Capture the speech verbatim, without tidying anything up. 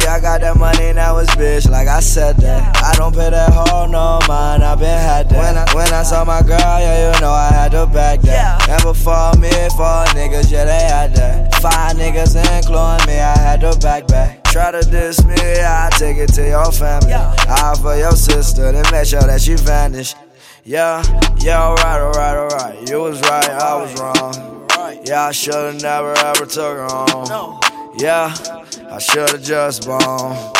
I got that money, now it's bitch, like I said that. I don't pay that hoe no mind, I been had that. When I, when I saw my girl, yeah, you know I had to back that. And before me, four niggas, yeah, they had that. Five niggas including me, I had to back back. Try to diss me, I take it to your family. I for your sister, then make sure that she vanished. Yeah, yeah, alright, alright, alright. You was right, I was wrong. Yeah, I should've never ever took her home. Yeah, I should've just blown.